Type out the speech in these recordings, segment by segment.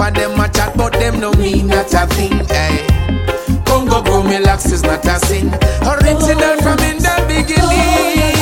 of them a chat, but them no mean not a thing. Hey. Congo Grow Relax is not a sin. Original from in the beginning.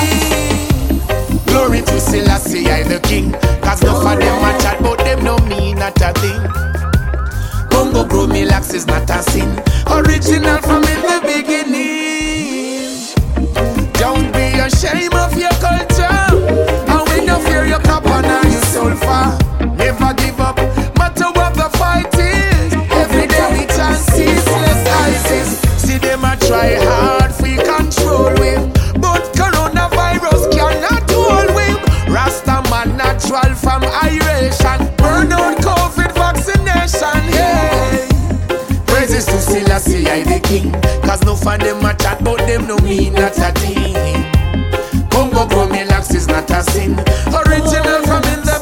Glory to Selassie, I the king. Cause enough of them a chat, but them no mean not a thing. Congo Grow Relax is not a sin. Original from in the beginning. Don't be ashamed of your culture. And we don't fear your copper nor your sulfur. Never give up, matter what the fight is. Every day we chant ceaseless ISIS. See them a try hard for control him, but coronavirus cannot hold him. Rasta man natural from iration. Burn out COVID vaccination. Hey. Praises to Selassie, I the king. Cause no fan them a chat, but them no mean not a thing. Congo Grow Relax is not a sin. Original from in the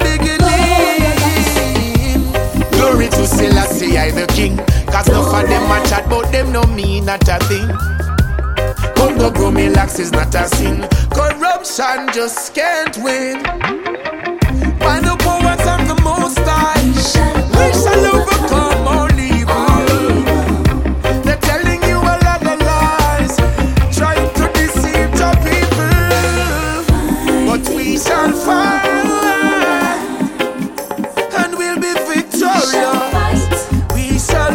beginning. Glory to Selassie, I the king. Cause no fan them a chat, but them no mean not a thing. Congo Grow Relax is not a sin. Corruption just can't win. By the powers of the Most High, we shall overcome all evil. They're telling you a lot of lies, trying to deceive the people, but we shall fight, and we'll be victorious. We shall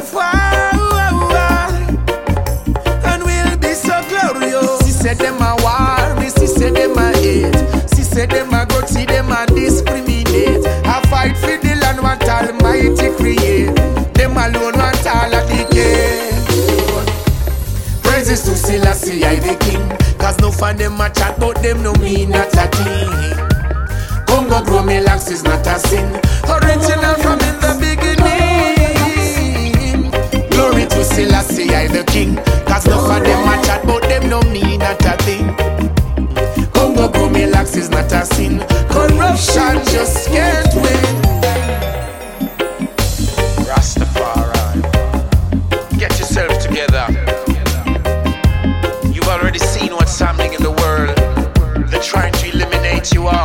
fight, and we'll be so glorious. She said them a war, me she said them a hate. She said them a go see them a discriminate. I fight for the land what Almighty create. Them alone want all of decay. Praises to Selassie, I the king. Cause no fan them a chat, but them no mean not a thing. Congo Grow Relax is not a sin. Original from in the beginning. Glory to Selassie, I the king. Cause no fan them a chat, but them no mean not a thing. Congo Grow Relax is not a sin. Corruption just can't win. Rastafari, get yourself together. You've already seen what's happening in the world. They're trying to eliminate you all.